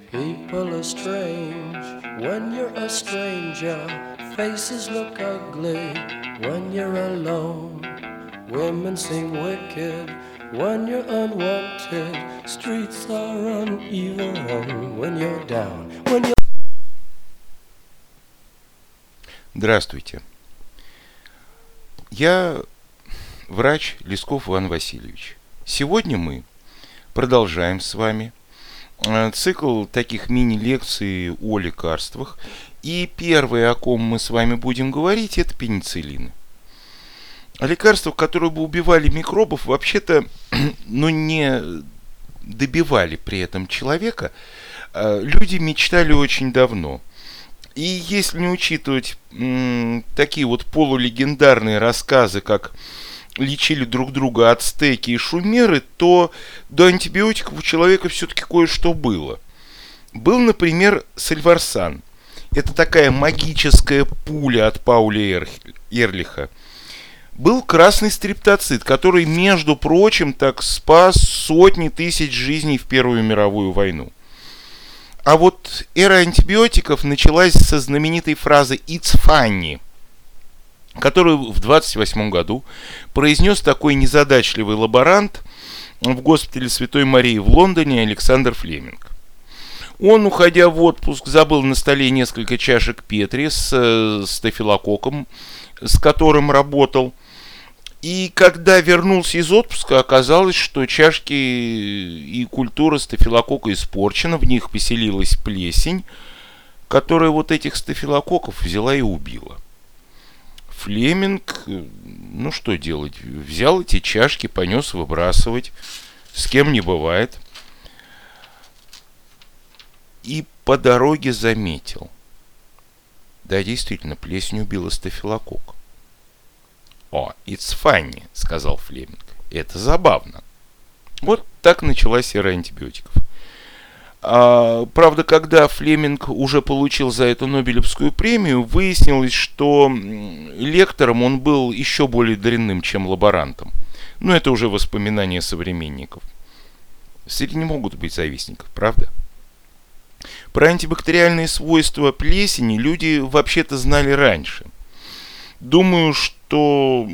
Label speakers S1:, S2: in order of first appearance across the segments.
S1: People are strange when you're a stranger. Faces look ugly when you're alone. Women seem wicked when you're unwanted. Streets are uneven when you're down.
S2: Здравствуйте. Я врач Лесков Иван Васильевич. Сегодня мы продолжаем с вами цикл таких мини-лекций о лекарствах. И первое, о ком мы с вами будем говорить, это пенициллины. О лекарствах, которые бы убивали микробов, вообще-то, не добивали при этом человека, люди мечтали очень давно. И если не учитывать такие вот полулегендарные рассказы, как лечили друг друга ацтеки и шумеры, то до антибиотиков у человека все-таки кое-что было. Был, например, сальварсан. Это такая магическая пуля от Пауля Эрлиха. Был красный стрептоцит, который, между прочим, так спас сотни тысяч жизней в Первую мировую войну. А вот эра антибиотиков началась со знаменитой фразы «It's funny», которую в 1928 году произнес такой незадачливый лаборант в госпитале Святой Марии в Лондоне Александр Флеминг. Он, уходя в отпуск, забыл на столе несколько чашек Петри с стафилококком, с которым работал. И когда вернулся из отпуска, оказалось, что чашки и культура стафилококка испорчена, в них поселилась плесень, которая вот этих стафилококков взяла и убила. Флеминг, что делать, взял эти чашки, понес выбрасывать, с кем не бывает. И по дороге заметил. Да, действительно, плесень убила стафилококк. «О, it's funny», — сказал Флеминг. «Это забавно». Вот так началась эра антибиотиков. Правда, когда Флеминг уже получил за это Нобелевскую премию, выяснилось, что лектором он был еще более дрянным, чем лаборантом. Но это уже воспоминания современников. Среди не могут быть завистников, правда? Про антибактериальные свойства плесени люди вообще-то знали раньше. Думаю, что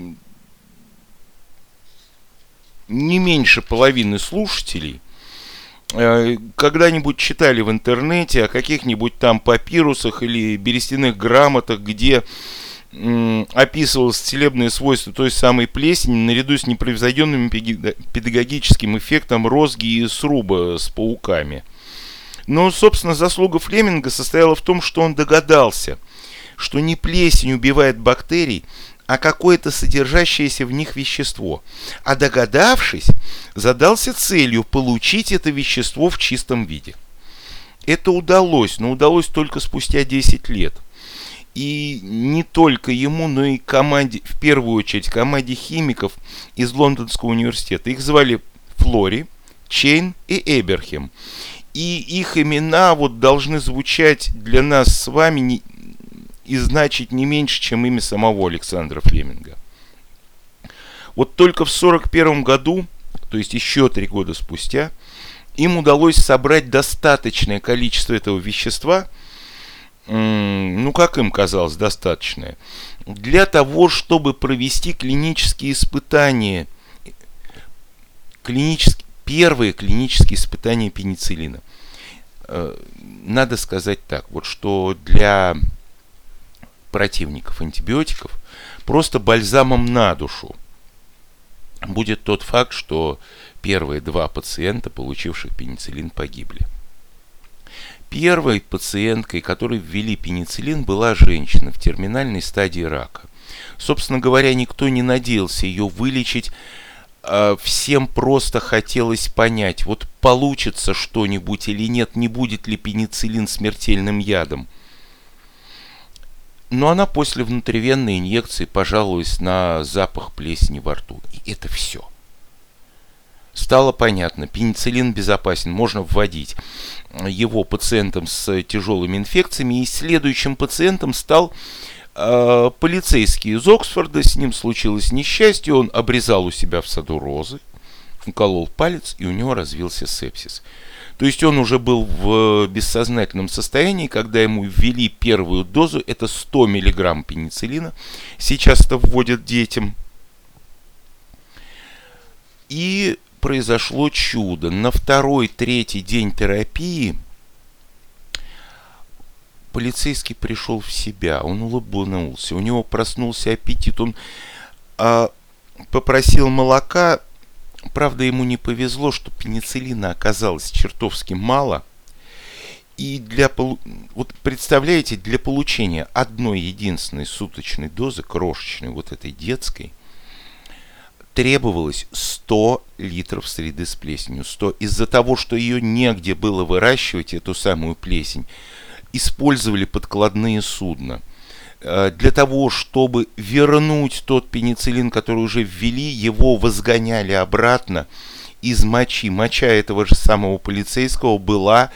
S2: не меньше половины слушателей когда-нибудь читали в интернете о каких-нибудь там папирусах или берестяных грамотах, где описывалось целебные свойства той самой плесени наряду с непревзойденным педагогическим эффектом розги и сруба с пауками. Но, собственно, заслуга Флеминга состояла в том, что он догадался, что не плесень убивает бактерий, а какое-то содержащееся в них вещество. А догадавшись, задался целью получить это вещество в чистом виде. Это удалось, но удалось только спустя 10 лет. И не только ему, но и команде, в первую очередь, команде химиков из Лондонского университета. Их звали Флори, Чейн и Эберхем. И их имена должны звучать для нас с вами и значить не меньше, чем имя самого Александра Флеминга. Вот только в 1941 году, то есть еще 3 года спустя, им удалось собрать достаточное количество этого вещества, как им казалось, достаточное, для того, чтобы провести клинические испытания, первые клинические испытания пенициллина. Надо сказать так, что для противников антибиотиков просто бальзамом на душу будет тот факт, что первые 2 пациента, получивших пенициллин, погибли. Первой пациенткой, которой ввели пенициллин, была женщина в терминальной стадии рака. Собственно говоря, никто не надеялся ее вылечить. Всем просто хотелось понять, получится что-нибудь или нет, не будет ли пенициллин смертельным ядом. Но она после внутривенной инъекции пожаловалась на запах плесени во рту. И это все. Стало понятно, пенициллин безопасен, можно вводить его пациентам с тяжелыми инфекциями. И следующим пациентом стал полицейский из Оксфорда. С ним случилось несчастье, он обрезал у себя в саду розы, уколол палец, и у него развился сепсис. То есть он уже был в бессознательном состоянии, когда ему ввели первую дозу, это 100 миллиграмм пенициллина. Сейчас это вводят детям. И произошло чудо. На второй-третий день терапии полицейский пришел в себя, он улыбнулся, у него проснулся аппетит, он попросил молока. Правда, ему не повезло, что пенициллина оказалось чертовски мало. И вот представляете, для получения одной единственной суточной дозы, крошечной, вот этой детской, требовалось 100 литров среды с плесенью. 100. Из-за того, что ее негде было выращивать, эту самую плесень, использовали подкладные судна. Для того, чтобы вернуть тот пенициллин, который уже ввели, его возгоняли обратно из мочи. Моча этого же самого полицейского была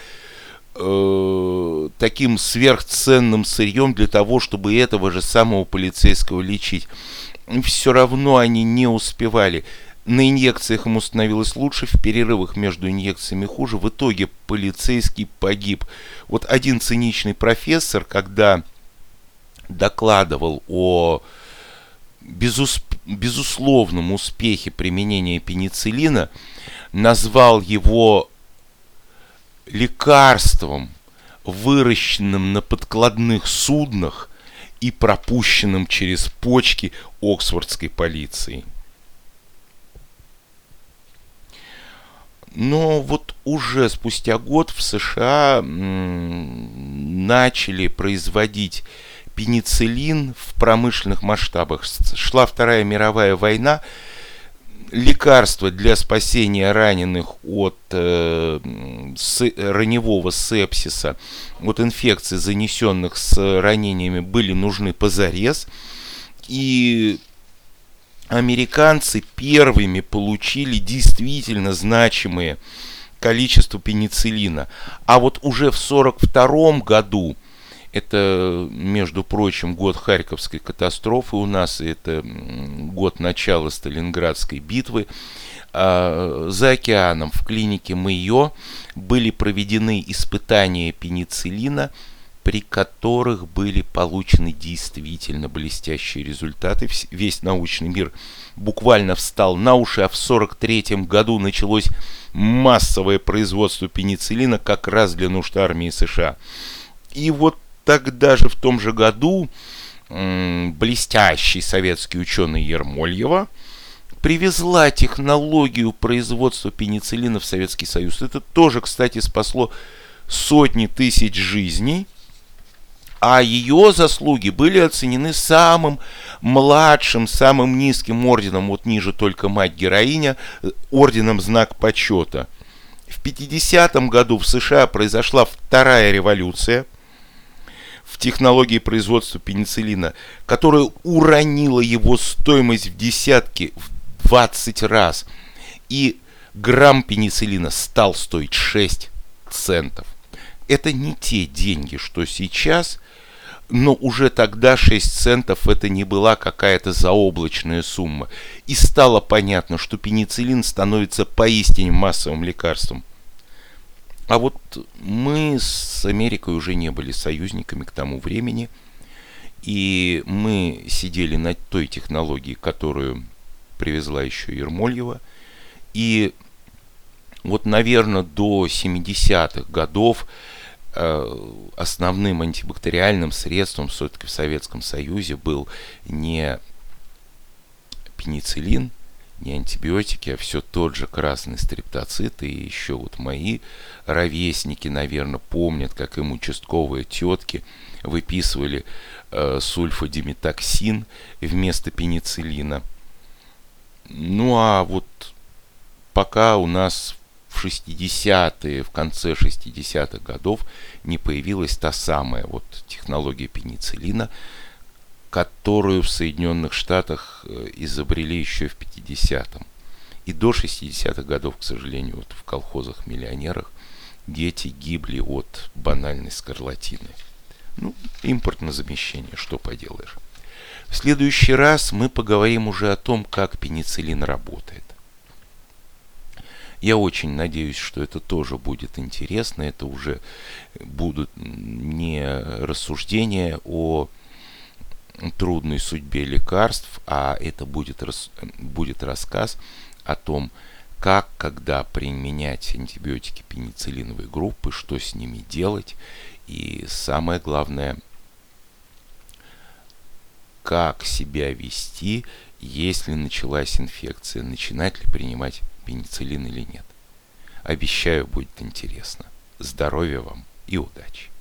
S2: таким сверхценным сырьем для того, чтобы этого же самого полицейского лечить. И все равно они не успевали. На инъекциях ему становилось лучше, в перерывах между инъекциями хуже. В итоге полицейский погиб. Вот один циничный профессор, когда докладывал о безусловном успехе применения пенициллина, назвал его лекарством, выращенным на подкладных суднах и пропущенным через почки Оксфордской полиции. Но вот уже спустя год в США начали производить пенициллин в промышленных масштабах. Шла Вторая мировая война. Лекарства для спасения раненых от раневого сепсиса, от инфекций, занесенных с ранениями, были нужны позарез. И американцы первыми получили действительно значимое количество пенициллина. А вот уже в 1942 году, это, между прочим, год Харьковской катастрофы у нас, это год начала Сталинградской битвы, за океаном в клинике Мэйо были проведены испытания пенициллина, при которых были получены действительно блестящие результаты. Весь научный мир буквально встал на уши, а в 1943 году началось массовое производство пенициллина как раз для нужд армии США. И вот тогда же, в том же году, блестящий советский ученый Ермольева привезла технологию производства пенициллина в Советский Союз. Это тоже, кстати, спасло сотни тысяч жизней. А ее заслуги были оценены самым младшим, самым низким орденом, вот ниже только мать-героиня, орденом Знак почета. В 50-м году в США произошла вторая революция в технологии производства пенициллина, которая уронила его стоимость в десятки, в 20 раз. И грамм пенициллина стал стоить 6 центов. Это не те деньги, что сейчас, но уже тогда 6 центов это не была какая-то заоблачная сумма. И стало понятно, что пенициллин становится поистине массовым лекарством. А вот мы с Америкой уже не были союзниками к тому времени. И мы сидели на той технологии, которую привезла еще Ермольева. И вот, наверное, до 70-х годов основным антибактериальным средством все-таки в Советском Союзе был не пенициллин, не антибиотики, а все тот же красный стрептоцит. И еще вот мои ровесники, наверное, помнят, как им участковые тетки выписывали сульфадимитоксин вместо пенициллина. Ну а вот пока у нас в 60-е, в конце 60-х годов не появилась та самая вот технология пенициллина, которую в Соединенных Штатах изобрели еще в 50-м. И до 60-х годов, к сожалению, вот в колхозах-миллионерах дети гибли от банальной скарлатины. Ну, импортное замещение, что поделаешь. В следующий раз мы поговорим уже о том, как пенициллин работает. Я очень надеюсь, что это тоже будет интересно. Это уже будут не рассуждения о трудной судьбе лекарств, а это будет рассказ о том, как, когда применять антибиотики пенициллиновой группы, что с ними делать, и самое главное, как себя вести, если началась инфекция, начинать ли принимать пенициллин или нет. Обещаю, будет интересно. Здоровья вам и удачи!